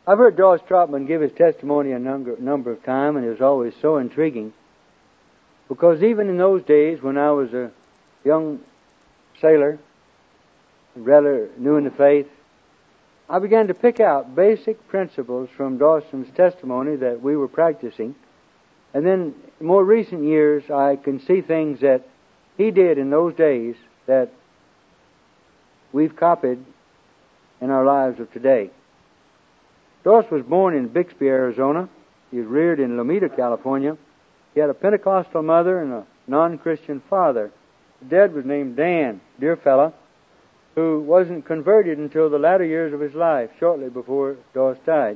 I've heard Doss Trotman give his testimony a number of times, and it was always so intriguing, because even in those days when I was a young sailor, rather new in the faith, I began to pick out basic principles from Dawson's testimony that we were practicing. And then in more recent years, I can see things that he did in those days that we've copied in our lives of today. Doss was born in Bixby, Arizona. He was reared in Lomita, California. He had a Pentecostal mother and a non-Christian father. His dad was named Dan, dear fella, who wasn't converted until the latter years of his life, shortly before Doss died.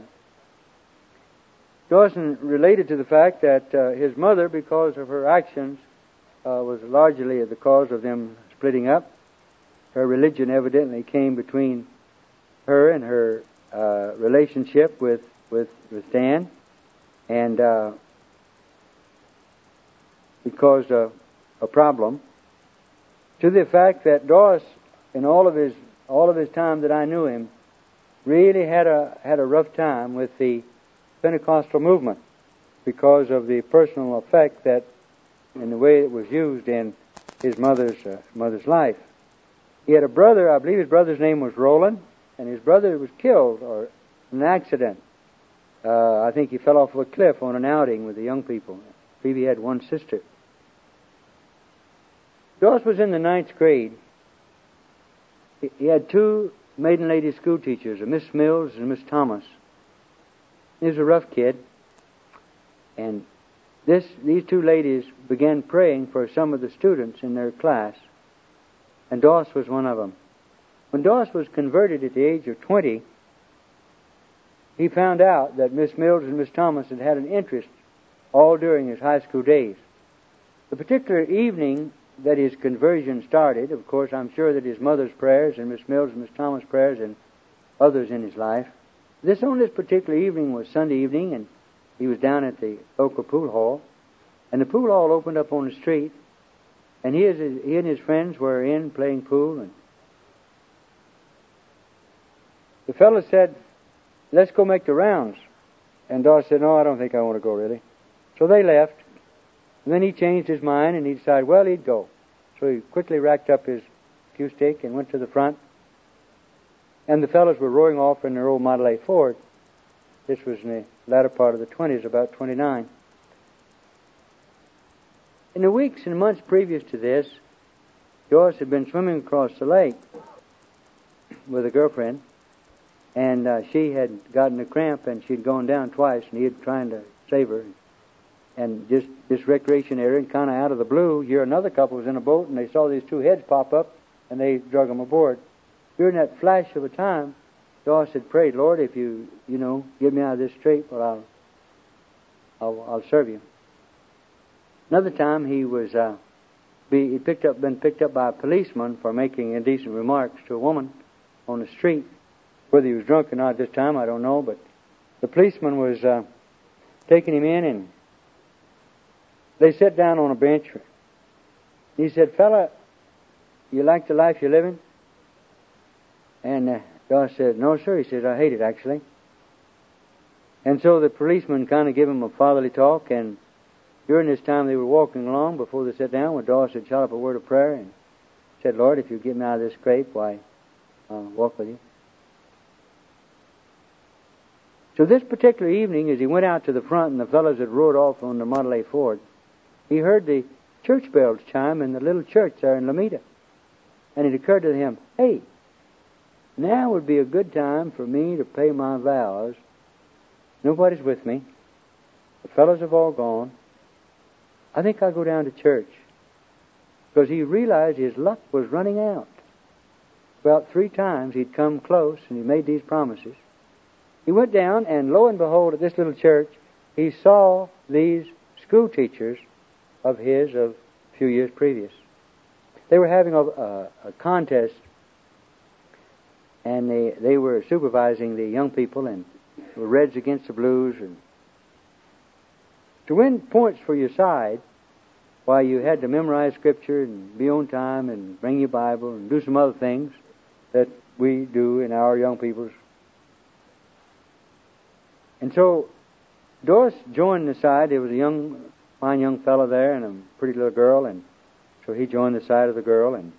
Dawson related to the fact that his mother, because of her actions, was largely the cause of them splitting up. Her religion evidently came between her and her relationship with Dan, and it caused a problem, to the fact that Doss, in all of his time that I knew him, really had a rough time with the Pentecostal movement because of the personal effect that, in the way it was used in his mother's life. He had a brother. I believe his brother's name was Roland, and his brother was killed or in an accident. I think he fell off of a cliff on an outing with the young people. I believe he had one sister. Doss was in the 9th grade. He had two maiden lady school teachers, a Miss Mills and Miss Thomas. He was a rough kid, and these two ladies began praying for some of the students in their class, and Doss was one of them. When Doss was converted at the age of 20, he found out that Miss Mills and Miss Thomas had had an interest all during his high school days. The particular evening that his conversion started, of course, I'm sure that his mother's prayers and Miss Mills and Miss Thomas' prayers and others in his life. This particular evening was Sunday evening, and he was down at the local pool hall, and the pool hall opened up on the street, and he and his friends were in playing pool, and the fellow said, "Let's go make the rounds." And Doss said, "No, I don't think I want to go, really." So they left. And then he changed his mind, and he decided, well, he'd go. So he quickly racked up his cue stick and went to the front. And the fellows were rowing off in their old Model A Ford. This was in the latter part of the 20s, about 29. In the weeks and months previous to this, Doss had been swimming across the lake with a girlfriend, and she had gotten a cramp, and she'd gone down twice, and he had trying to save her. And just this recreation area, and kind of out of the blue, here another couple was in a boat, and they saw these two heads pop up, and they drug them aboard. During that flash of a time, Doss had prayed, "Lord, if you get me out of this scrape, well, I'll serve you." Another time, he was been picked up by a policeman for making indecent remarks to a woman on the street. Whether he was drunk or not at this time, I don't know, but the policeman was taking him in, and they sat down on a bench. He said, "Fella, you like the life you're living?" And Doss said, "No, sir." He said, "I hate it, actually." And so the policeman kind of gave him a fatherly talk, and during this time they were walking along before they sat down, when Doss had shot up a word of prayer and said, "Lord, if you get me out of this scrape, why, I'll walk with you." So this particular evening, as he went out to the front and the fellows had rowed off on the Model A Ford, he heard the church bells chime in the little church there in Lomita. And it occurred to him, hey, now would be a good time for me to pay my vows. Nobody's with me. The fellows have all gone. I think I'll go down to church. Because he realized his luck was running out. About 3 times he'd come close and he made these promises. He went down, and lo and behold, at this little church, he saw these school teachers of his of a few years previous. They were having a contest, and they were supervising the young people, and were Reds against the Blues. And to win points for your side, why, you had to memorize Scripture and be on time and bring your Bible and do some other things that we do in our young people's And so Doris joined the side. There was a fine young fellow there and a pretty little girl, and so he joined the side of the girl, and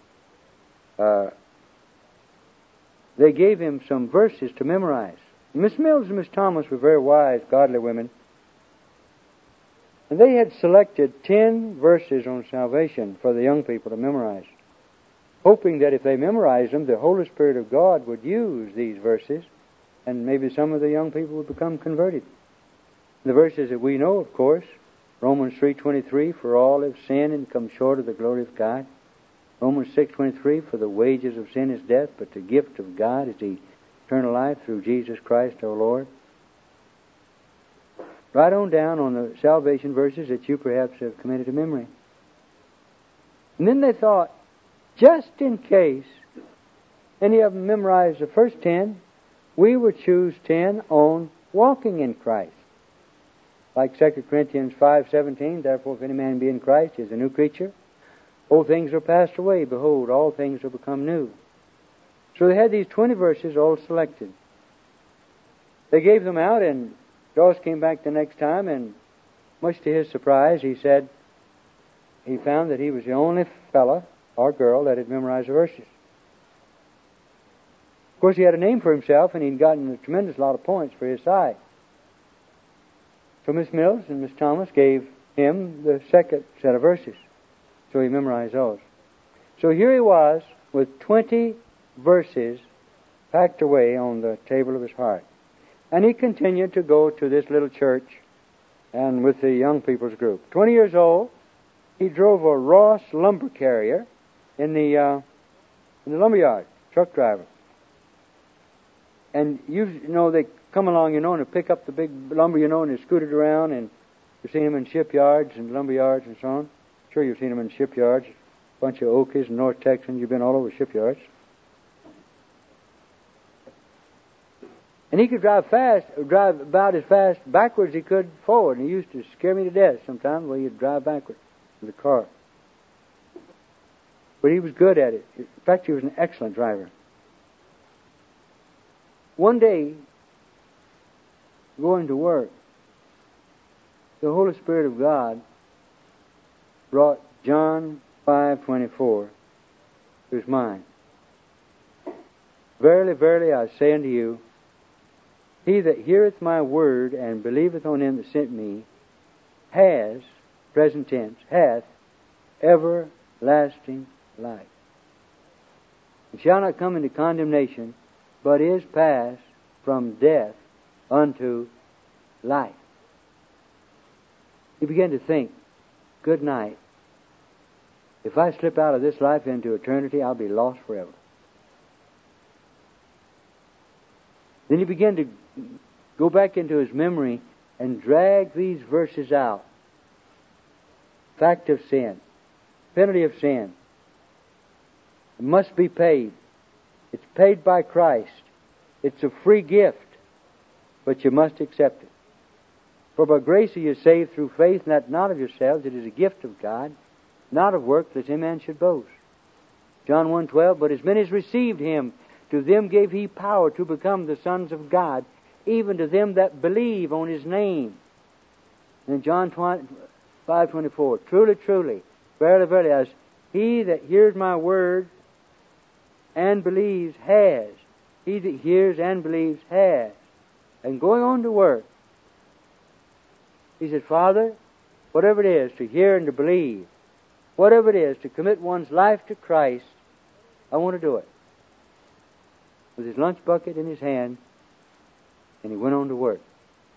they gave him some verses to memorize. Miss Mills and Miss Thomas were very wise, godly women, and they had selected 10 verses on salvation for the young people to memorize, hoping that if they memorized them, the Holy Spirit of God would use these verses, and maybe some of the young people would become converted. The verses that we know, of course, Romans 3:23, for all have sinned and come short of the glory of God. Romans 6:23, for the wages of sin is death, but the gift of God is the eternal life through Jesus Christ our Lord. Write on down on the salvation verses that you perhaps have committed to memory. And then they thought, just in case any of them memorized the first 10, we would choose 10 on walking in Christ. Like 2 Corinthians 5:17, therefore if any man be in Christ, he is a new creature. Old things are passed away, behold, all things are become new. So they had these 20 verses all selected. They gave them out, and Doss came back the next time, and much to his surprise, he said he found that he was the only fella or girl that had memorized the verses. Of course, he had a name for himself, and he'd gotten a tremendous lot of points for his side. So Miss Mills and Miss Thomas gave him the second set of verses. So he memorized those. So here he was with 20 verses packed away on the table of his heart. And he continued to go to this little church and with the young people's group. 20 years old, he drove a Ross lumber carrier in the lumberyard, truck driver. And you know, they come along, and they pick up the big lumber, and they scoot it around, and you've seen them in shipyards and lumberyards and so on. Sure, you've seen them in shipyards. A bunch of Okies and North Texans, you've been all over shipyards. And he could drive about as fast backwards as he could forward. And he used to scare me to death sometimes when he'd drive backwards with the car. But he was good at it. In fact, he was an excellent driver. One day, going to work, the Holy Spirit of God brought John 5:24 to his mind. Verily, verily, I say unto you, he that heareth my word and believeth on him that sent me has, present tense, hath everlasting life, and shall not come into condemnation, but is passed from death unto life. He began to think, good night. If I slip out of this life into eternity, I'll be lost forever. Then he began to go back into his memory and drag these verses out. Fact of sin. Penalty of sin. It must be paid. It's paid by Christ. It's a free gift, but you must accept it. For by grace are you saved through faith, and that not of yourselves. It is a gift of God, not of works, lest any man should boast. John 1:12, but as many as received him, to them gave he power to become the sons of God, even to them that believe on his name. And John 5:24, truly, truly, verily, verily, as he that hears my word and believes has. He that hears and believes has. And going on to work, he said, Father, whatever it is to hear and to believe, whatever it is to commit one's life to Christ, I want to do it. With his lunch bucket in his hand, and he went on to work.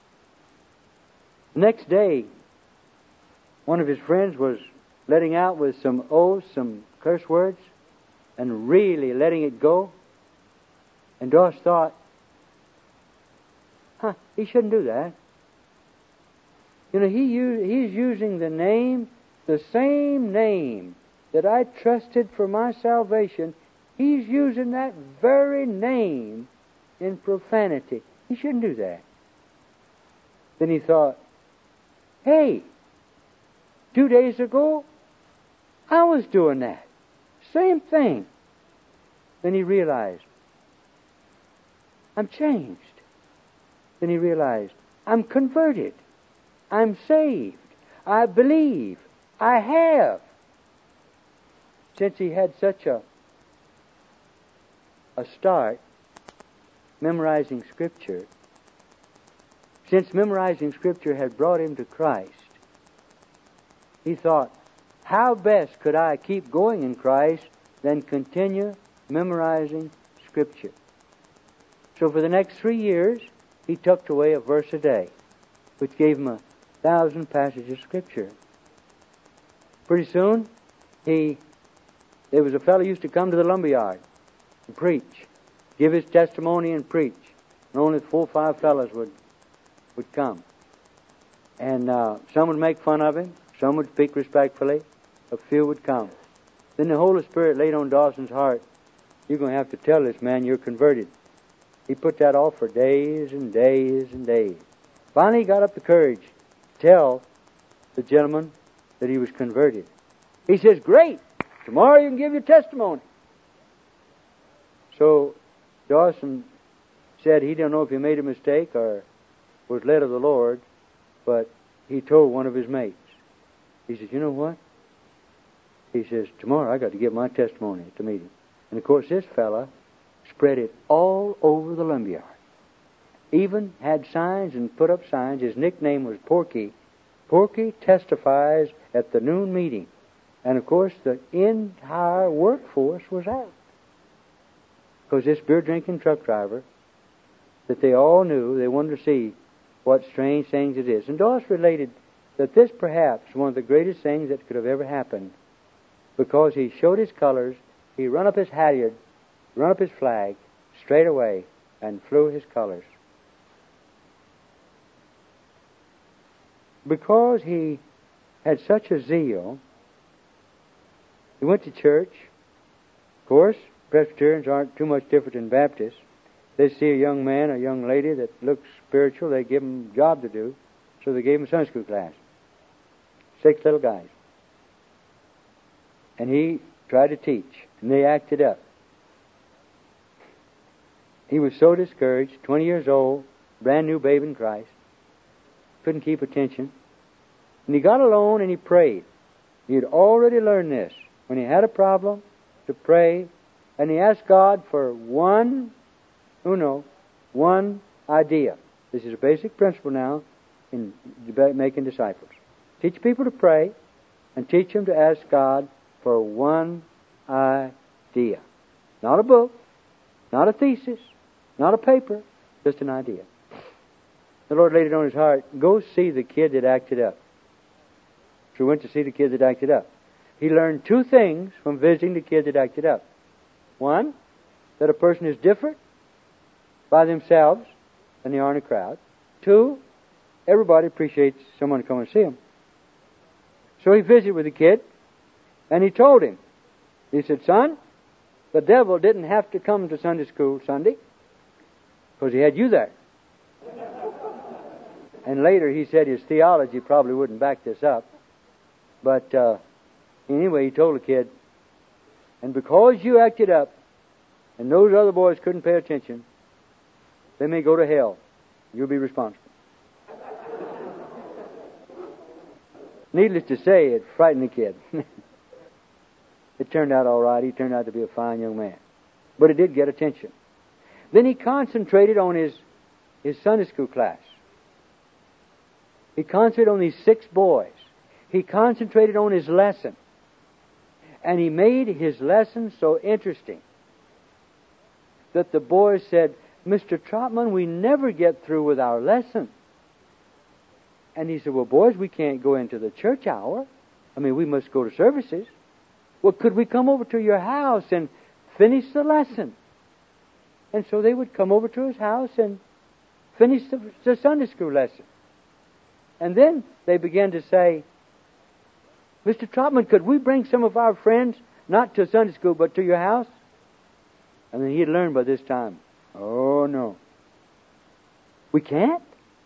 The next day, one of his friends was letting out with some oaths, some curse words, and really letting it go. And Doss thought, he shouldn't do that. He's using the name, the same name that I trusted for my salvation. He's using that very name in profanity. He shouldn't do that. Then he thought, hey, 2 days ago, I was doing that. Same thing. Then he realized, I'm changed. Then he realized, I'm converted. I'm saved. I believe. I have. Since he had such a start memorizing Scripture, since memorizing Scripture had brought him to Christ, he thought, how best could I keep going in Christ than continue memorizing Scripture? So for the next 3 years, he tucked away a verse a day, which gave him 1,000 passages of Scripture. Pretty soon, there was a fellow who used to come to the lumberyard and preach, give his testimony and preach. And only 4 or 5 fellows would come. And some would make fun of him, some would speak respectfully, a few would come. Then the Holy Spirit laid on Dawson's heart, you're going to have to tell this man you're converted. He put that off for days and days and days. Finally he got up the courage to tell the gentleman that he was converted. He says, great, tomorrow you can give your testimony. So Dawson said he didn't know if he made a mistake or was led of the Lord, but he told one of his mates. He says, you know what? He says, tomorrow I got to give my testimony at the meeting. And of course this fella spread it all over the lumberyard. Even had signs and put up signs. His nickname was Porky. Porky testifies at the noon meeting. And of course the entire workforce was out. Because this beer-drinking truck driver, that they all knew, they wanted to see what strange things it is. And Doss related that this perhaps one of the greatest things that could have ever happened, because he showed his colors, he run up his halyard, run up his flag, straight away, and flew his colors. Because he had such a zeal, he went to church. Of course, Presbyterians aren't too much different than Baptists. They see a young man, a young lady that looks spiritual, they give them a job to do, so they gave him a Sunday school class. 6 little guys. And he tried to teach, and they acted up. He was so discouraged, 20 years old, brand new babe in Christ, couldn't keep attention. And he got alone and he prayed. He had already learned this. When he had a problem, to pray, and he asked God for one idea. This is a basic principle now in making disciples. Teach people to pray and teach them to ask God for one idea. Not a book, not a thesis, not a paper, just an idea. The Lord laid it on his heart, go see the kid that acted up. So he went to see the kid that acted up. He learned 2 things from visiting the kid that acted up. 1, that a person is different by themselves than they are in a crowd. 2, everybody appreciates someone to come and see him. So he visited with the kid, and he told him, he said, son, the devil didn't have to come to Sunday school Sunday, because he had you there. And later he said his theology probably wouldn't back this up. But anyway, he told the kid, and because you acted up, and those other boys couldn't pay attention, they may go to hell. You'll be responsible. Needless to say, it frightened the kid. It turned out all right. He turned out to be a fine young man. But it did get attention. Then he concentrated on his Sunday school class. He concentrated on these 6 boys. He concentrated on his lesson. And he made his lesson so interesting that the boys said, Mr. Trotman, we never get through with our lesson. And he said, well, boys, we can't go into the church hour. I mean, we must go to services. Well, could we come over to your house and finish the lesson? And so they would come over to his house and finish the Sunday school lesson. And then they began to say, Mr. Trotman, could we bring some of our friends, not to Sunday school, but to your house? And then he had learned by this time, oh, no. We can't?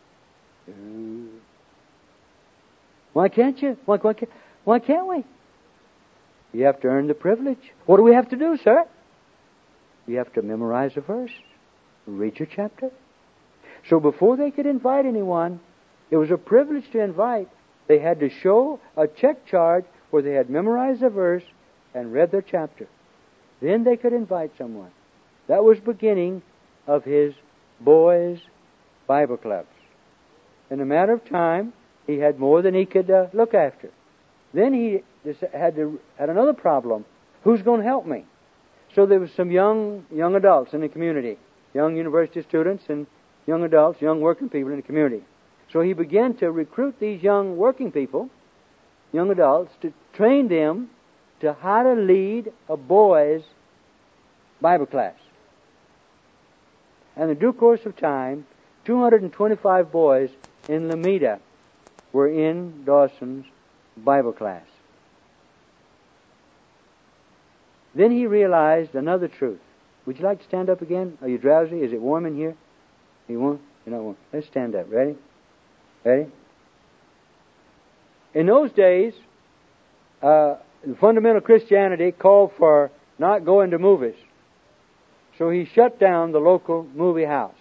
Why can't you? Why can't we? You have to earn the privilege. What do we have to do, sir? You have to memorize a verse, read your chapter. So before they could invite anyone, it was a privilege to invite. They had to show a check charge where they had memorized a verse and read their chapter. Then they could invite someone. That was beginning of his boys' Bible clubs. In a matter of time, he had more than he could look after. Then he had another problem. Who's going to help me? So there was some young adults in the community, young university students and young adults, young working people in the community. So he began to recruit these young working people, young adults, to train them to how to lead a boys' Bible class. And in due course of time, 225 boys in Lomita were in Dawson's Bible class. Then he realized another truth. Would you like to stand up again? Are you drowsy? Is it warm in here? You warm? You're not warm. Let's stand up. Ready? Ready? In those days, fundamental Christianity called for not going to movies. So he shut down the local movie house.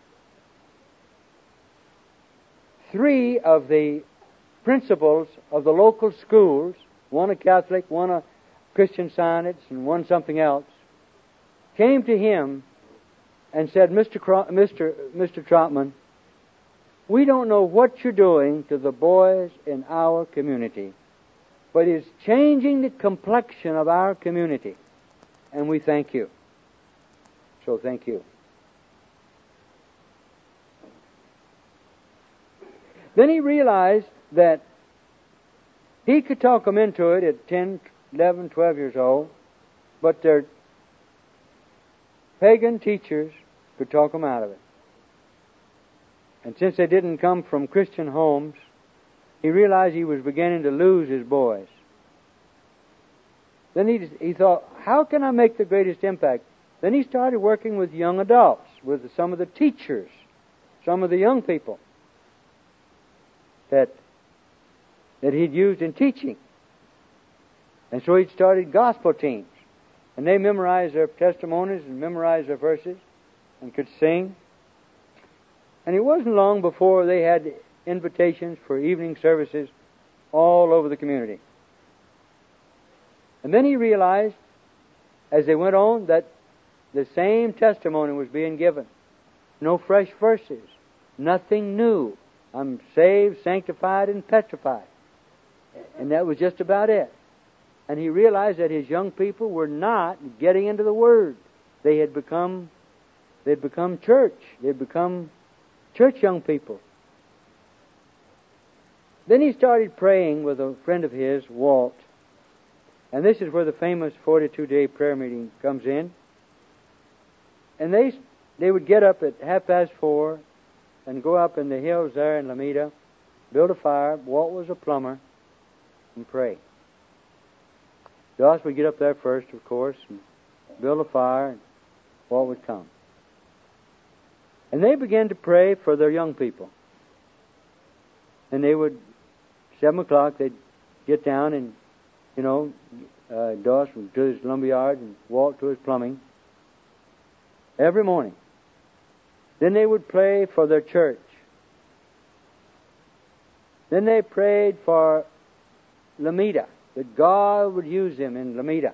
3 of the principals of the local schools, one a Catholic, one a Christian Science, and one something else, came to him and said, Mr. Trotman, we don't know what you're doing to the boys in our community, but it's changing the complexion of our community, and we thank you. So thank you. Then he realized that he could talk them into it at 10, 11, 12 years old, but their pagan teachers could talk them out of it. And since they didn't come from Christian homes, he realized he was beginning to lose his boys. Then he thought, how can I make the greatest impact? Then he started working with young adults, with some of the teachers, some of the young people that he'd used in teaching. And so he started gospel teams. And they memorized their testimonies and memorized their verses and could sing. And it wasn't long before they had invitations for evening services all over the community. And then he realized, as they went on, that the same testimony was being given. No fresh verses. Nothing new. I'm saved, sanctified, and petrified. And that was just about it. And he realized that his young people were not getting into the Word. They'd become church. They'd become church young people. Then he started praying with a friend of his, Walt. And this is where the famous 42-day prayer meeting comes in. And they would get up at 4:30 and go up in the hills there in Lomita, build a fire. Walt was a plumber, and pray. Doss would get up there first, of course, and build a fire, and Walt would come. And they began to pray for their young people. And they would, 7 o'clock, they'd get down and, Doss would do his lumberyard and Walt to his plumbing. Every morning. Then they would pray for their church. Then they prayed for Lomita, that God would use them in Lomita.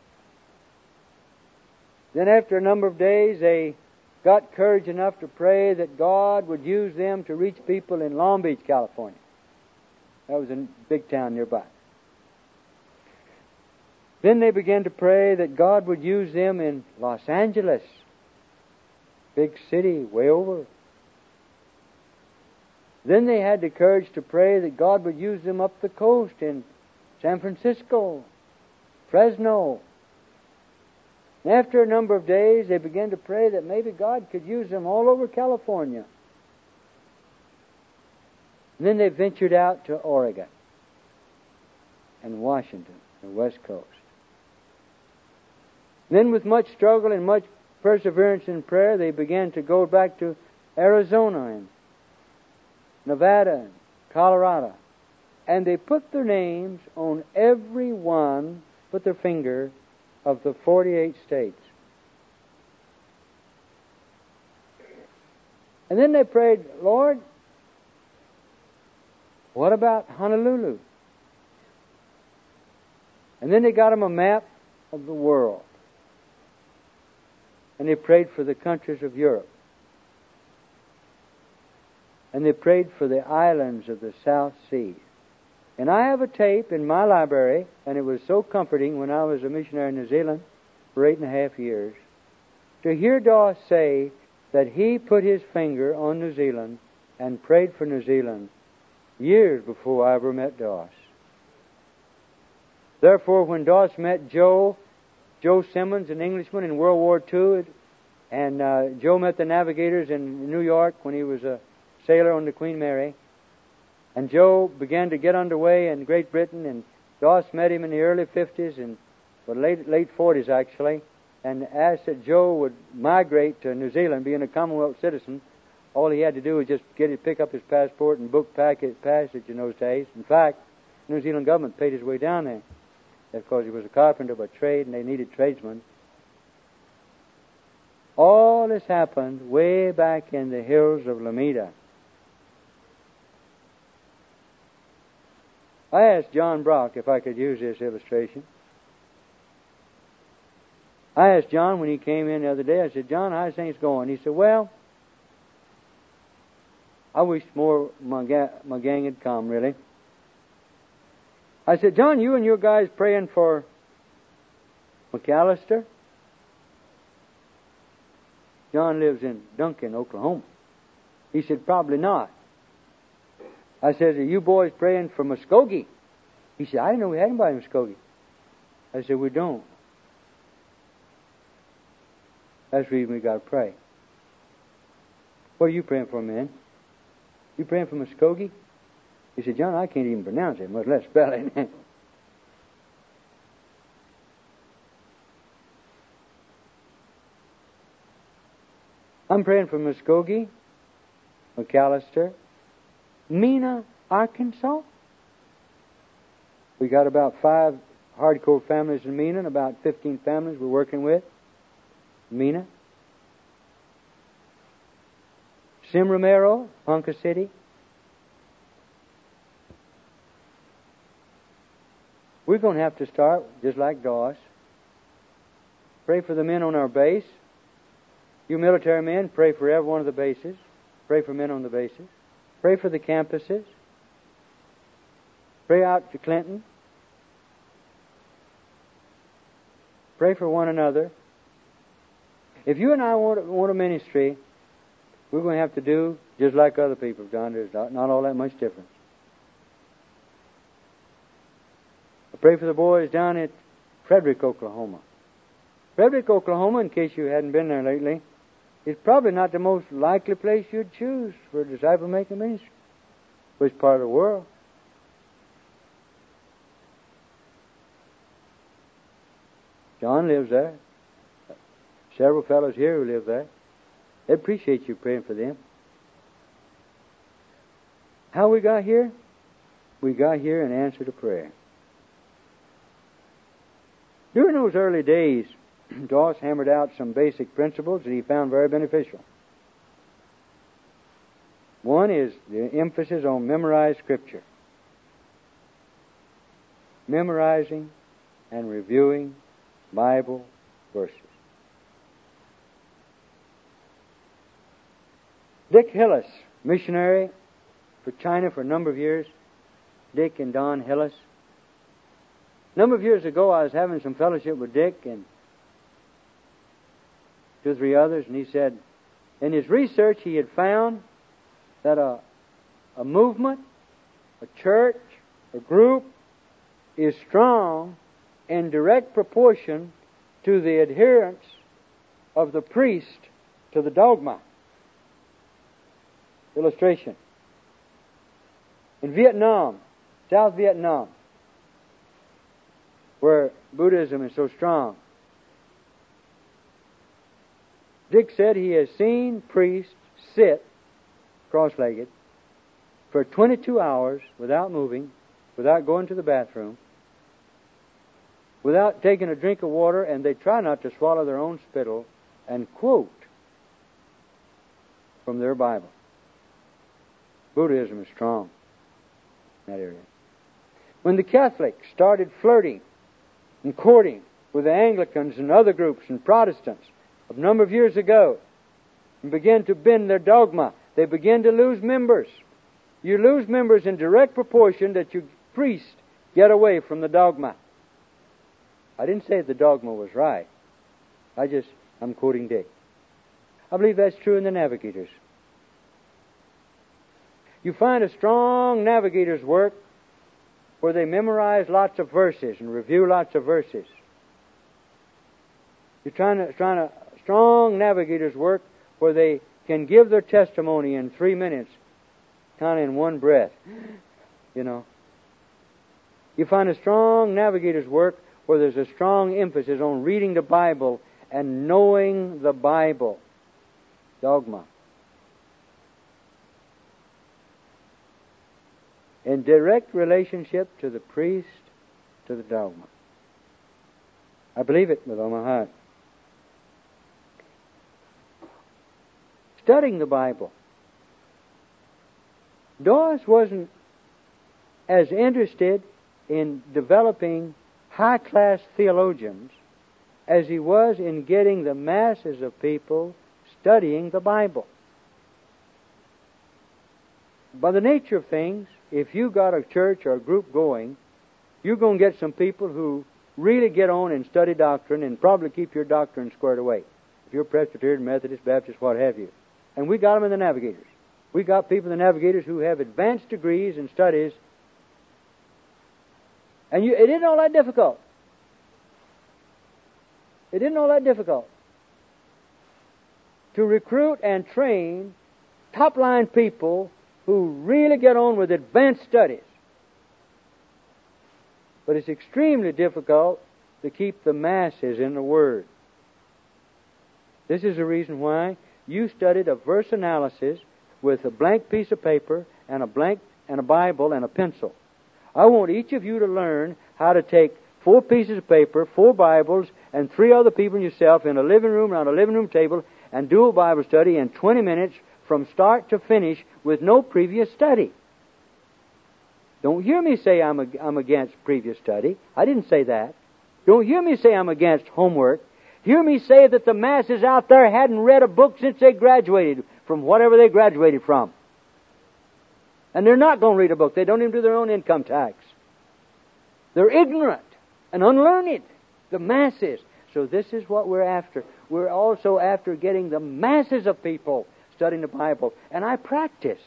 Then after a number of days, they got courage enough to pray that God would use them to reach people in Long Beach, California. That was a big town nearby. Then they began to pray that God would use them in Los Angeles, big city, way over. Then they had the courage to pray that God would use them up the coast in San Francisco, Fresno. And after a number of days, they began to pray that maybe God could use them all over California. And then they ventured out to Oregon and Washington, the West Coast. Then with much struggle and much perseverance in prayer, they began to go back to Arizona and Nevada and Colorado. And they put their names on every one, put their finger, of the 48 states. And And then they prayed, Lord, what about Honolulu? And then they got him a map of the world. And they prayed for the countries of Europe. And they prayed for the islands of the South Sea. And I have a tape in my library, and it was so comforting when I was a missionary in New Zealand for 8.5 years, to hear Doss say that he put his finger on New Zealand and prayed for New Zealand years before I ever met Doss. Therefore, when Doss met Joe Simmons, an Englishman in World War II, and Joe met the navigators in New York when he was a sailor on the Queen Mary, and Joe began to get underway in Great Britain, and Doss met him in the early 50s, and late 40s actually, and asked that Joe would migrate to New Zealand, being a Commonwealth citizen. All he had to do was just pick up his passport and book passage in those days. In fact, the New Zealand government paid his way down there. Because he was a carpenter by trade and they needed tradesmen. All this happened way back in the hills of Lameda. I asked John Brock if I could use this illustration. I asked John when he came in the other day, I said, John, how's things going? He said, well, I wish more my gang had come, really. I said, John, you and your guys praying for McAllister? John lives in Duncan, Oklahoma. He said, probably not. I said, are you boys praying for Muskogee? He said, I didn't know we had anybody in Muskogee. I said, we don't. That's the reason we got to pray. What are you praying for, man? You praying for Muskogee? He said, John, I can't even pronounce it, much less spell it. I'm praying for Muskogee, McAllister, Mena, Arkansas. We got about 5 hardcore families in Mena and about 15 families we're working with. Mena. Sim Romero, Ponca City. We're going to have to start just like Doss. Pray for the men on our base. You military men, pray for every one of the bases. Pray for men on the bases. Pray for the campuses. Pray out to Clinton. Pray for one another. If you and I want a ministry, we're going to have to do just like other people have done. There's not all that much difference. I pray for the boys down at Frederick, Oklahoma. Frederick, Oklahoma, in case you hadn't been there lately, is probably not the most likely place you'd choose for a disciple-making ministry. Which part of the world? John lives there. Several fellows here who live there. They appreciate you praying for them. How we got here? We got here in answer to prayer. During those early days, Doss hammered out some basic principles that he found very beneficial. One is the emphasis on memorized Scripture. Memorizing and reviewing Bible verses. Dick Hillis, missionary for China for a number of years. Dick and Don Hillis. A number of years ago, I was having some fellowship with Dick and 2 or 3 others, and he said, in his research, he had found that a movement, a church, a group is strong in direct proportion to the adherence of the priest to the dogma. Illustration. In Vietnam, South Vietnam, where Buddhism is so strong, Dick said he has seen priests sit cross-legged for 22 hours without moving, without going to the bathroom, without taking a drink of water, and they try not to swallow their own spittle, and quote from their Bible. Buddhism is strong in that area. When the Catholics started flirting and courting with the Anglicans and other groups and Protestants a number of years ago and began to bend their dogma, they began to lose members. You lose members in direct proportion that you priests get away from the dogma. I didn't say the dogma was right. I'm quoting Dick. I believe that's true in the Navigators. You find a strong Navigator's work where they memorize lots of verses and review lots of verses. You're trying a strong Navigator's work where they can give their testimony in 3 minutes, kind of in one breath. You know. You find a strong Navigator's work where there's a strong emphasis on reading the Bible and knowing the Bible. Dogma. In direct relationship to the priest, to the dogma. I believe it with all my heart. Studying the Bible. Dawes wasn't as interested in developing high-class theologians as he was in getting the masses of people studying the Bible. By the nature of things, if you got a church or a group going, you're going to get some people who really get on and study doctrine and probably keep your doctrine squared away. If you're Presbyterian, Methodist, Baptist, what have you. And we got them in the Navigators. We got people in the Navigators who have advanced degrees and studies. And it isn't all that difficult. It isn't all that difficult to recruit and train top-line people who really get on with advanced studies. But it's extremely difficult to keep the masses in the Word. This is the reason why you studied a verse analysis with a blank piece of paper and a Bible and a pencil. I want each of you to learn how to take 4 pieces of paper, 4 Bibles, and 3 other people and yourself in a living room, around a living room table, and do a Bible study in 20 minutes from start to finish with no previous study. Don't hear me say I'm against previous study. I didn't say that. Don't hear me say I'm against homework. Hear me say that the masses out there hadn't read a book since they graduated from whatever they graduated from. And they're not going to read a book. They don't even do their own income tax. They're ignorant and unlearned, the masses. So this is what we're after. We're also after getting the masses of people studying the Bible. And I practice.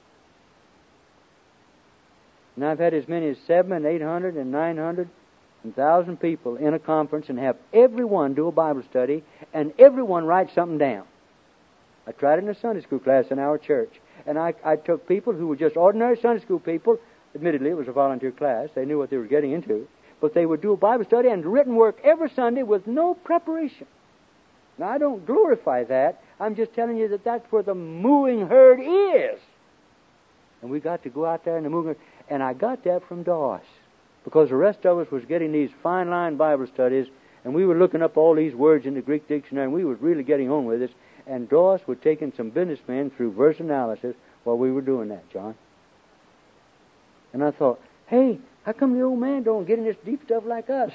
And I've had as many as 700 and 800 and 900 and 1,000 people in a conference and have everyone do a Bible study and everyone write something down. I tried it in a Sunday school class in our church. And I took people who were just ordinary Sunday school people. Admittedly, it was a volunteer class. They knew what they were getting into. But they would do a Bible study and written work every Sunday with no preparation. Now, I don't glorify that. I'm just telling you that that's where the moving herd is. And we got to go out there in the moving herd. And I got that from Dawes. Because the rest of us was getting these fine line Bible studies. And we were looking up all these words in the Greek dictionary. And we was really getting on with this. And Dawes was taking some businessmen through verse analysis while we were doing that, John. And I thought, hey, how come the old man don't get in this deep stuff like us?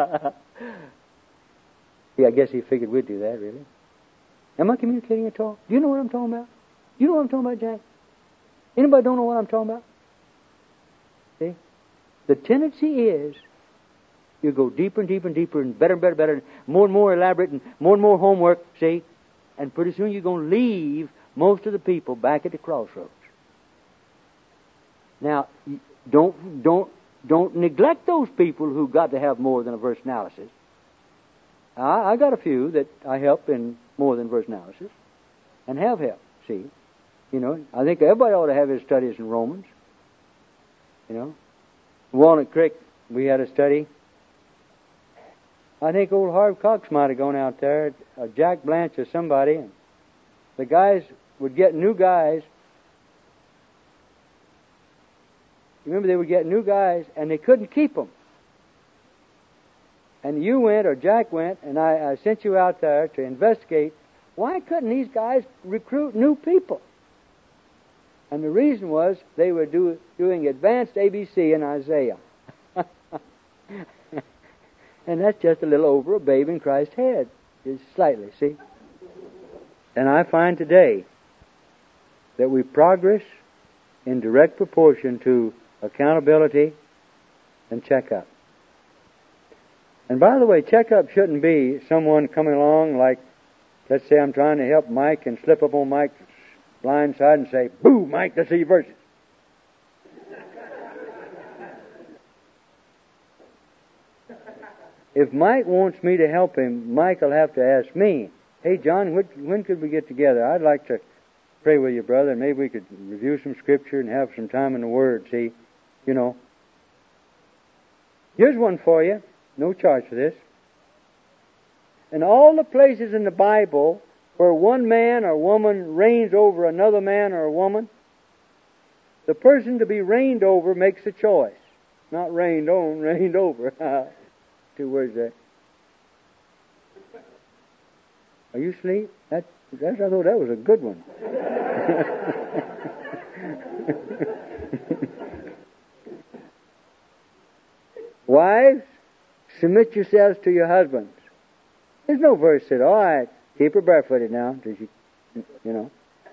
Yeah, I guess he figured we'd do that, really. Am I communicating at all? Do you know what I'm talking about? Do you know what I'm talking about, Jack? Anybody don't know what I'm talking about? See? The tendency is you go deeper and deeper and deeper and better, more and more elaborate and more homework, see? And pretty soon you're going to leave most of the people back at the crossroads. Now, don't neglect those people who got to have more than a verse analysis. I got a few that I help in more than verse analysis, and have helped. See, you know, I think everybody ought to have his studies in Romans. You know, Walnut Creek, we had a study. I think old Harv Cox might have gone out there, Jack Blanche or somebody, and the guys would get new guys. Remember, they would get new guys, and they couldn't keep them. And you went, or Jack went, and I sent you out there to investigate Why couldn't these guys recruit new people? And the reason was they were doing advanced ABC in Isaiah. And that's just a little over a babe in Christ's head. Just slightly, see? And I find today that we progress in direct proportion to accountability and checkup. And by the way, checkup shouldn't be someone coming along like, let's say I'm trying to help Mike and slip up on Mike's blind side and say, "Boo, Mike, let's see your verses." If Mike wants me to help him, Mike will have to ask me, "Hey, John, when could we get together? I'd like to pray with you, brother, and maybe we could review some Scripture and have some time in the Word." See, you know. Here's one for you. No charge for this. In all the places in the Bible where one man or woman reigns over another man or a woman, the person to be reigned over makes a choice. Not reigned on, reigned over. 2 words there. Are you asleep? I thought that was a good one. Wives, submit yourselves to your husbands. There's no verse that, all right, keep her barefooted now, you know.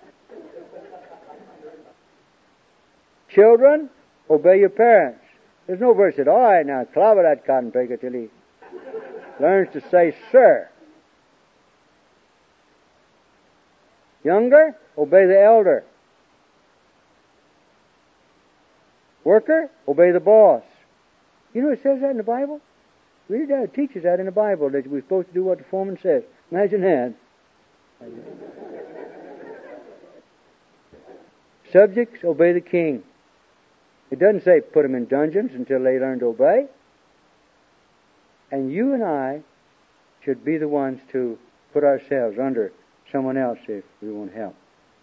Children, obey your parents. There's no verse that, all right, now, clobber that cotton picker till he learns to say, sir. Younger, obey the elder. Worker, obey the boss. You know it says that in the Bible? Read that. It teaches that in the Bible, that we're supposed to do what the foreman says. Imagine that. Subjects, obey the king. It doesn't say put them in dungeons until they learn to obey. And you and I should be the ones to put ourselves under someone else if we want help.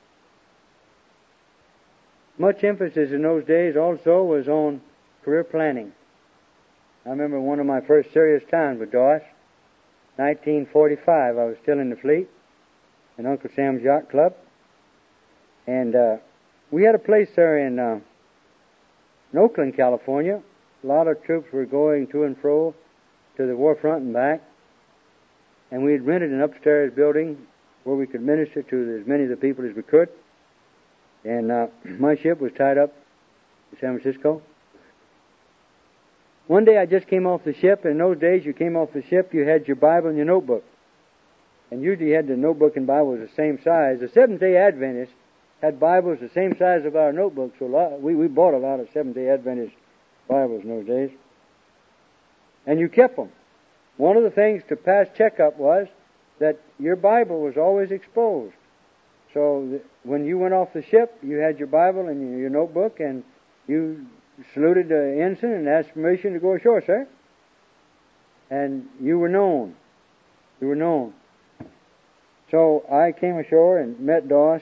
Much emphasis in those days also was on career planning. I remember one of my first serious times with Doss, 1945. I was still in the fleet in Uncle Sam's Yacht Club. And we had a place there in Oakland, California. A lot of troops were going to and fro to the war front and back. And we had rented an upstairs building where we could minister to as many of the people as we could. And my ship was tied up in San Francisco. One day I just came off the ship, and in those days you came off the ship, you had your Bible and your notebook. And usually you had the notebook and Bible the same size. The Seventh-day Adventists had Bibles the same size of our notebooks, so we bought a lot of Seventh-day Adventist Bibles in those days. And you kept them. One of the things to pass checkup was that your Bible was always exposed. So when you went off the ship, you had your Bible and your notebook, and you saluted the ensign and asked permission to go ashore, sir. And you were known. You were known. So I came ashore and met Doss,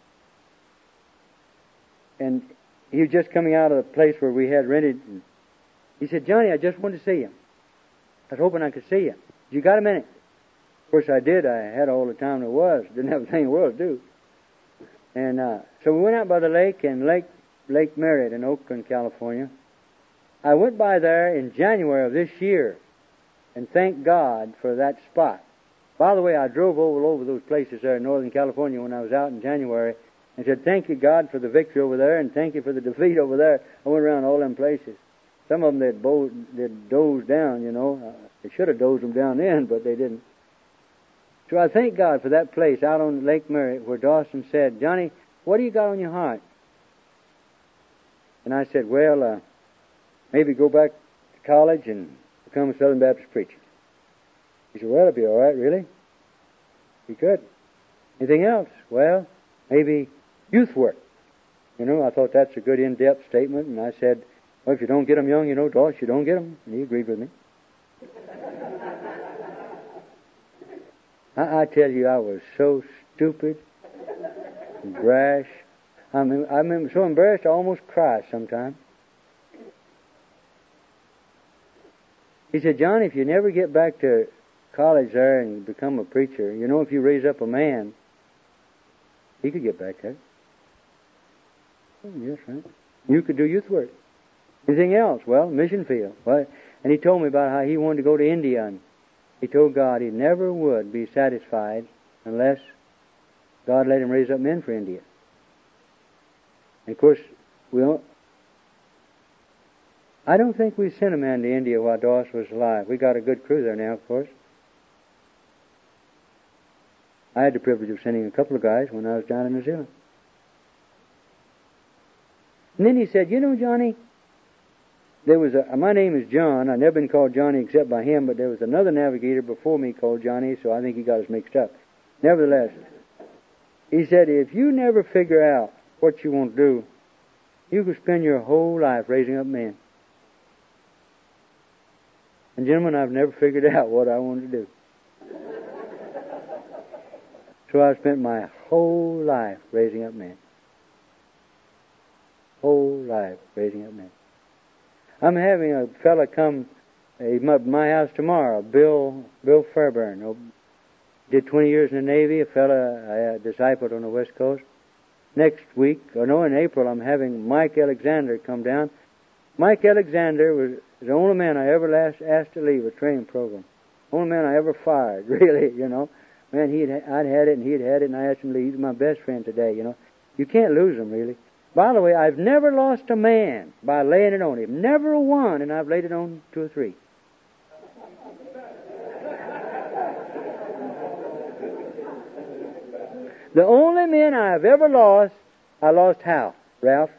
and he was just coming out of the place where we had rented. And he said, "Johnny, I just wanted to see you. I was hoping I could see you. You got a minute?" Of course I did. I had all the time there was. Didn't have a thing in the world to do. And so we went out by the lake, and Lake Merritt in Oakland, California. I went by there in January of this year, and thank God for that spot. By the way, I drove all over those places there in Northern California when I was out in January, and said, "Thank you, God, for the victory over there, and thank you for the defeat over there." I went around all them places. Some of them they'd dozed down, you know. They should have dozed them down then, but they didn't. So I thank God for that place out on Lake Merritt where Dawson said, "Johnny, what do you got on your heart?" And I said, "Well, maybe go back to college and become a Southern Baptist preacher." He said, "Well, it'll be all right, really. Be good. Anything else?" "Well, maybe youth work." You know, I thought that's a good in-depth statement, and I said, "Well, if you don't get them young, you know, Doss, you don't get them." And he agreed with me. I tell you, I was so stupid and brash. I'm so embarrassed I almost cry sometimes. He said, "John, if you never get back to college there and become a preacher. You know, if you raise up a man, he could get back there. Oh, yes, right. You could do youth work. Anything else? Well, mission field. Well, and he told me about how he wanted to go to India, and he told God he never would be satisfied unless God let him raise up men for India. And of course, I don't think we sent a man to India while Doss was alive. We got a good crew there now, of course. I had the privilege of sending a couple of guys when I was down in New Zealand. And then he said, you know, Johnny, there was my name is John. I've never been called Johnny except by him, but there was another navigator before me called Johnny, so I think he got us mixed up. Nevertheless, he said, if you never figure out what you want to do, you could spend your whole life raising up men. And gentlemen, I've never figured out what I wanted to do. So I've spent my whole life raising up men. Whole life raising up men. I'm having a fella come to my house tomorrow, Bill Fairburn. Did 20 years in the Navy, a fella I discipled on the West Coast. Next week, in April, I'm having Mike Alexander come down. Mike Alexander was the only man I ever asked to leave a training program. Only man I ever fired, really, you know. Man, I'd had it and he'd had it, and I asked him to leave. He's my best friend today, you know. You can't lose him, really. By the way, I've never lost a man by laying it on him. Never a one, and I've laid it on 2 or 3. The only men I've ever lost, I lost how, Ralph?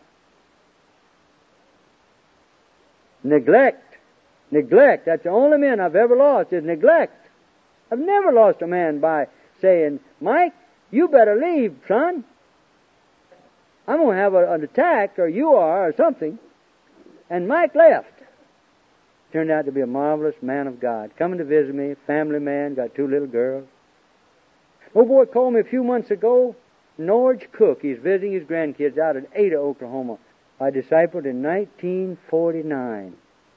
Neglect. That's the only man I've ever lost is neglect. I've never lost a man by saying, Mike, you better leave, son. I'm going to have an attack, or you are, or something. And Mike left. Turned out to be a marvelous man of God. Coming to visit me, family man, got 2 little girls. Oh boy called me a few months ago, Norge Cook. He's visiting his grandkids out in Ada, Oklahoma. I discipled in 1949.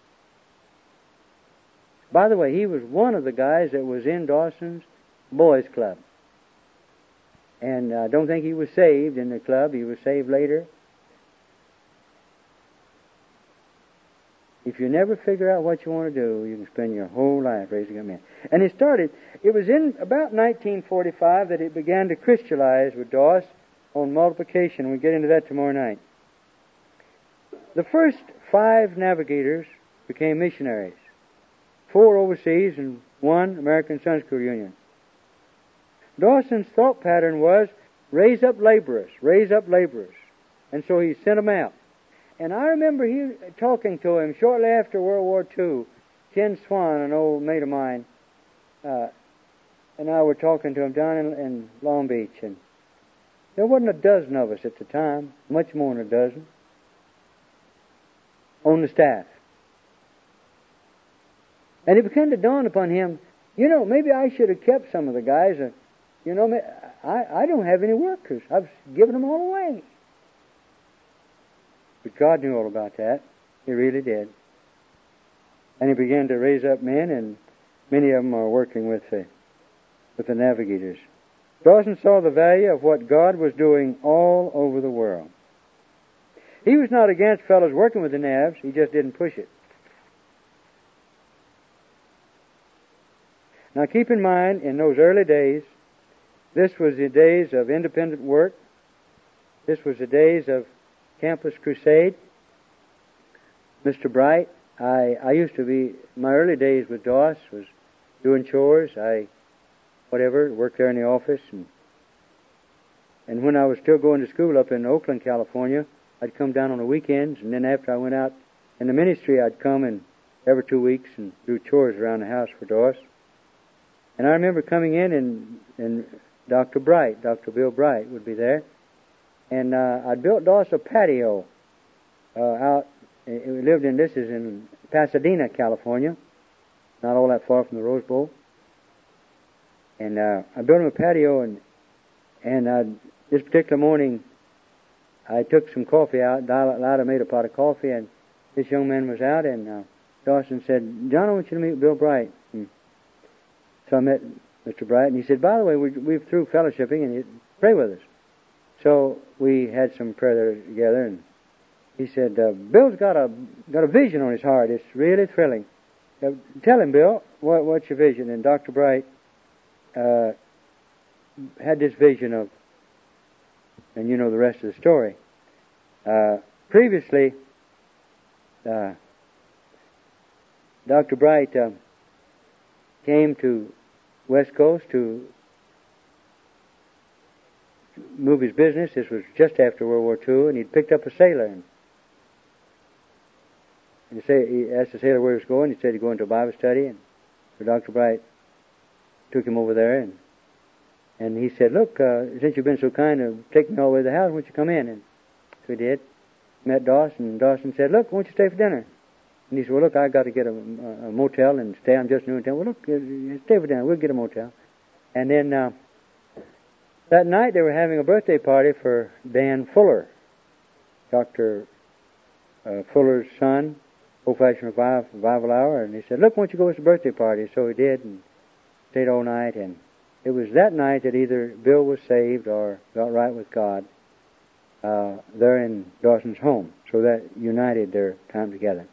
By the way, he was one of the guys that was in Dawson's Boys Club. And I don't think he was saved in the club. He was saved later. If you never figure out what you want to do, you can spend your whole life raising up men. And it was in about 1945 that it began to crystallize with Doss on multiplication. We'll get into that tomorrow night. The first 5 navigators became missionaries. 4 overseas and 1 American Sunday School Union. Dawson's thought pattern was, raise up laborers. And so he sent them out. And I remember talking to him shortly after World War II. Ken Swan, an old mate of mine, and I were talking to him down in Long Beach. And there wasn't a dozen of us at the time, much more than a dozen, on the staff. And it began to dawn upon him, maybe I should have kept some of the guys. I don't have any workers. I've given them all away. But God knew all about that. He really did. And he began to raise up men, and many of them are working with the navigators. Dawson saw the value of what God was doing all over the world. He was not against fellows working with the navs. He just didn't push it. Now keep in mind, in those early days, this was the days of independent work. This was the days of Campus Crusade. Mr. Bright, I used to be, my early days with Doss was doing chores. Worked there in the office. And when I was still going to school up in Oakland, California, I'd come down on the weekends, and then after I went out in the ministry, I'd come in every 2 weeks and do chores around the house for Doss. And I remember coming in and Dr. Bill Bright would be there. And I'd built Doss a patio out. We lived this is in Pasadena, California, not all that far from the Rose Bowl. And I built him a patio, and this particular morning, I took some coffee out. Lila made a pot of coffee, and this young man was out, and Dawson said, John, I want you to meet Bill Bright. So I met Mr. Bright, and he said, by the way, we're through fellowshipping, and you pray with us. So we had some prayer there together, and he said, Bill's got a vision on his heart. It's really thrilling. Tell him, Bill, what's your vision? And Dr. Bright had this vision of, and you know the rest of the story. Previously, Dr. Bright came to West Coast to move his business. This was just after World War II, and he'd picked up a sailor. And he asked the sailor where he was going. He said he'd go into a Bible study, and so Dr. Bright took him over there, and he said, look, since you've been so kind of taking me all the way to the house, why don't you come in? And so he did. Met Dawson, and Dawson said, look, why don't you stay for dinner? And he said, well, look, I've got to get a motel and stay. I'm just new in town. Well, look, stay for dinner. We'll get a motel. And then that night they were having a birthday party for Dan Fuller, Dr. Fuller's son, old-fashioned revival hour. And he said, look, why don't you go to the birthday party? So he did, and stayed all night. And it was that night that either Bill was saved or got right with God there in Dawson's home. So that united their time together.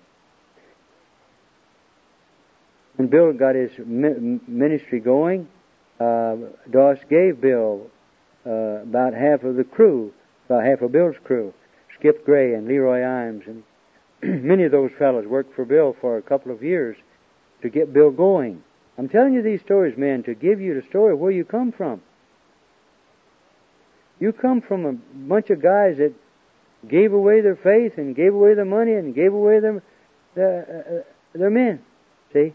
When Bill got his ministry going, Doss gave Bill about half of the crew, about half of Bill's crew. Skip Gray and Leroy Imes, and many of those fellows worked for Bill for a couple of years to get Bill going. I'm telling you these stories, men, to give you the story of where you come from. You come from a bunch of guys that gave away their faith and gave away their money and gave away their men. See?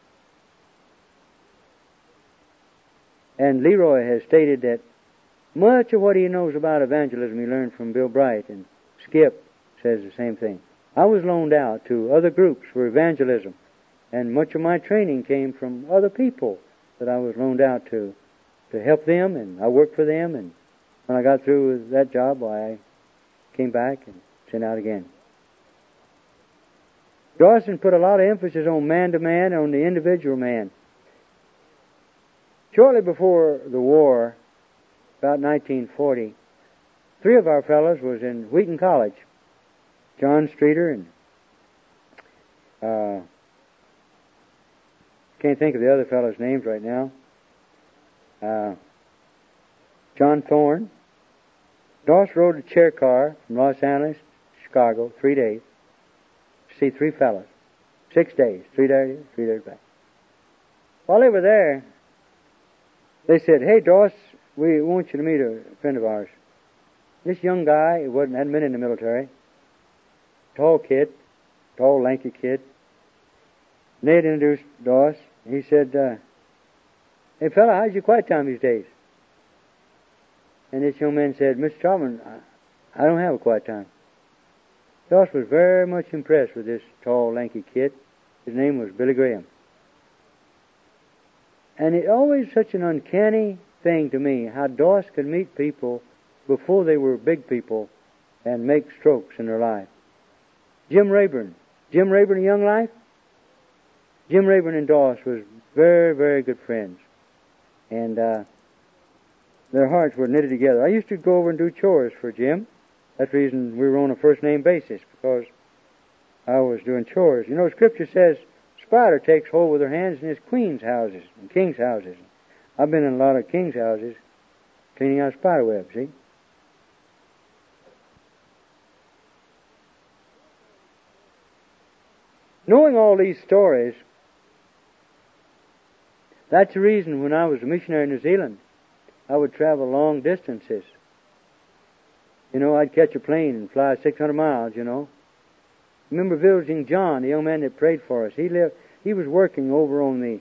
And Leroy has stated that much of what he knows about evangelism he learned from Bill Bright, and Skip says the same thing. I was loaned out to other groups for evangelism, and much of my training came from other people that I was loaned out to help them, and I worked for them, and when I got through with that job, I came back and sent out again. Dawson put a lot of emphasis on man-to-man, on the individual man. Shortly before the war, about 1940, 3 of our fellows was in Wheaton College. John Streeter and can't think of the other fellows' names right now. John Thorne. Doss rode a chair car from Los Angeles to Chicago 3 days to see 3 fellows. 6 days, 3 days, 3 days back. While they were there, they said, hey, Doss, we want you to meet a friend of ours. This young guy, hadn't been in the military, tall kid, tall, lanky kid. And they had introduced Doss. He said, hey, fella, how's your quiet time these days? And this young man said, Mr. Chapman, I don't have a quiet time. Doss was very much impressed with this tall, lanky kid. His name was Billy Graham. And it's always such an uncanny thing to me how Doss could meet people before they were big people and make strokes in their life. Jim Rayburn, in Young Life? Jim Rayburn and Doss was very, very good friends. And their hearts were knitted together. I used to go over and do chores for Jim. That's the reason we were on a first-name basis, because I was doing chores. You know, Scripture says, spider takes hold with her hands in his queen's houses and king's houses. I've been in a lot of king's houses cleaning out spider webs, see? Knowing all these stories, that's the reason when I was a missionary in New Zealand, I would travel long distances. You know, I'd catch a plane and fly 600 miles, you know. Remember visiting John, the young man that prayed for us. He was working over on the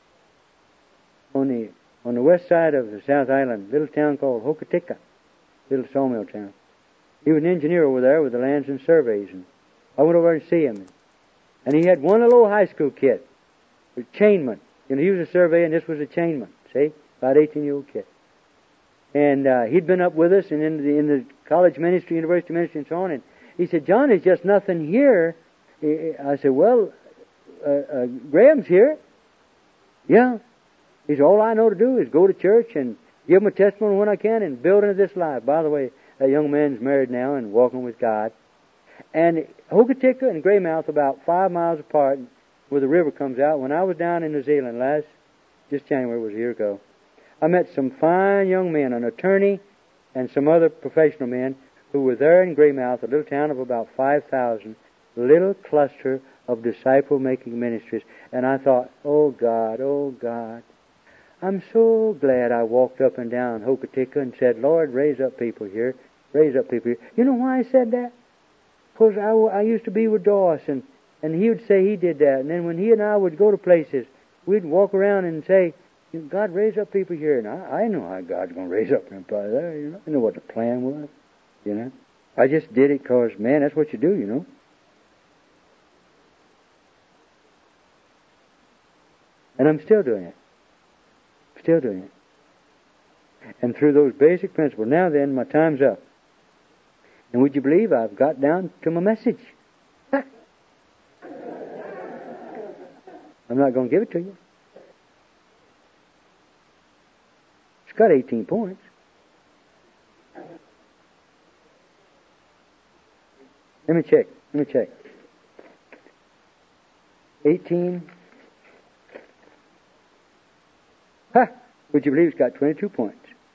west side of the South Island, little town called Hokitika, little sawmill town. He was an engineer over there with the Lands and Surveys, and I went over and see him. And he had one little high school kid, a chainman. You know, he was a surveyor and this was a chainman, see? About 18-year-old kid. And he'd been up with us and in the college ministry, university ministry and so on. And he said, John, there's just nothing here. I said, well, Graham's here. Yeah. He said, all I know to do is go to church and give them a testimony when I can and build into this life. By the way, that young man's married now and walking with God. And Hokitika and Greymouth about 5 miles apart where the river comes out. When I was down in New Zealand just January, was a year ago, I met some fine young men, an attorney and some other professional men who were there in Greymouth, a little town of about 5,000, little cluster of disciple-making ministries. And I thought, oh God, I'm so glad I walked up and down Hokitika and said, Lord, raise up people here. Raise up people here. You know why I said that? Because I used to be with Doss, and he would say he did that. And then when he and I would go to places, we'd walk around and say, God, raise up people here. And I know how God's going to raise up everybody there, you know. I know what the plan was, you know. I just did it because, man, that's what you do, you know. And I'm still doing it. Still doing it. And through those basic principles. Now then, my time's up. And would you believe I've got down to my message? I'm not going to give it to you. It's got 18 points. Let me check. 18. Would you believe it's got 22 points?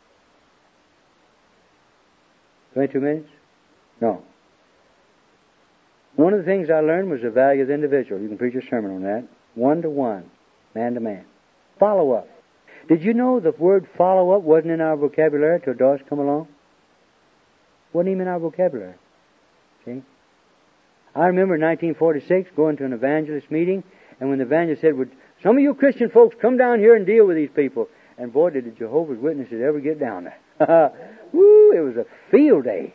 22 minutes? No. One of the things I learned was the value of the individual. You can preach a sermon on that. 1-to-1, man to man. Follow up. Did you know the word follow up wasn't in our vocabulary till Doss come along? Wasn't even in our vocabulary. See? I remember in 1946 going to an evangelist meeting, and when the evangelist said, would some of you Christian folks come down here and deal with these people? And boy, did the Jehovah's Witnesses ever get down there. Woo, it was a field day.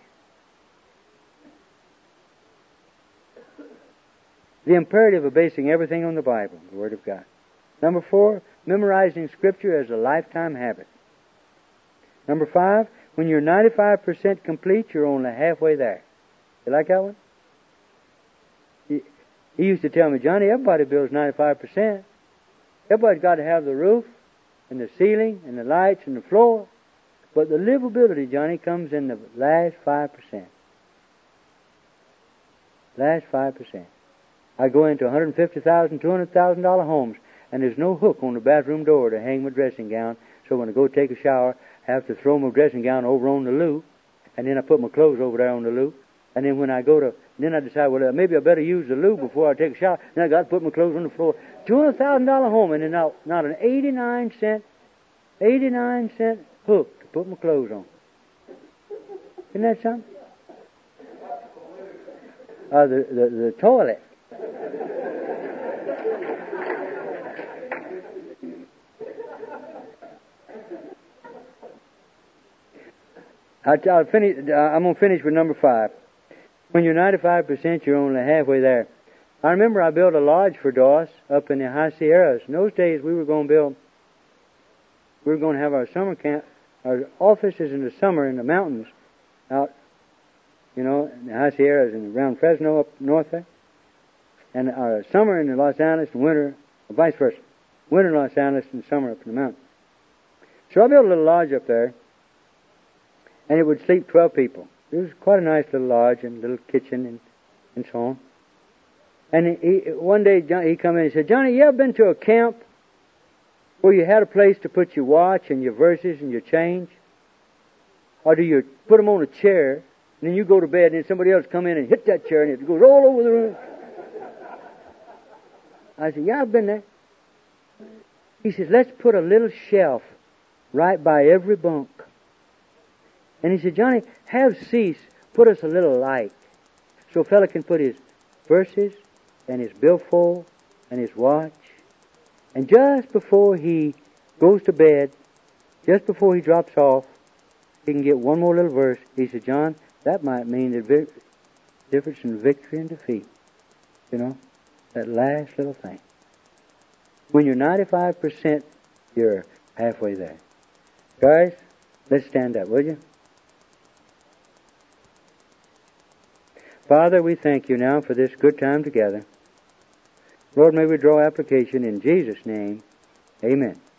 The imperative of basing everything on the Bible, the Word of God. Number 4, memorizing Scripture as a lifetime habit. Number 5, when you're 95% complete, you're only halfway there. You like that one? He used to tell me, Johnny, everybody builds 95%. Everybody's got to have the roof and the ceiling and the lights and the floor. But the livability, Johnny, comes in the last 5%. Last 5%. I go into $150,000, $200,000 homes, and there's no hook on the bathroom door to hang my dressing gown. So when I go take a shower, I have to throw my dressing gown over on the loop, and then I put my clothes over there on the loop. And then when I go to, then I decide, well, maybe I better use the lube before I take a shower. Then I got to put my clothes on the floor. $200,000 home, and then not an 89-cent hook to put my clothes on. Isn't that something? The toilet. I'll finish. I'm going to finish with number 5. When you're 95%, you're only halfway there. I remember I built a lodge for Doss up in the High Sierras. In those days, we were going to have our summer camp, our offices in the summer in the mountains out, you know, in the High Sierras and around Fresno up north there. And our summer in Los Angeles and winter, or vice versa. Winter in Los Angeles and summer up in the mountains. So I built a little lodge up there, and it would sleep 12 people. It was quite a nice little lodge and little kitchen and so on. And one day he come in and said, Johnny, you ever been to a camp where you had a place to put your watch and your verses and your change? Or do you put them on a chair, and then you go to bed, and then somebody else come in and hit that chair, and it goes all over the room? I said, yeah, I've been there. He says, let's put a little shelf right by every bunk. And he said, Johnny, have Cease put us a little light so a fella can put his verses and his billfold and his watch. And just before he goes to bed, just before he drops off, he can get one more little verse. He said, John, that might mean the difference in victory and defeat. You know, that last little thing. When you're 95%, you're halfway there. Guys, let's stand up, will you? Father, we thank you now for this good time together. Lord, may we draw application in Jesus' name. Amen.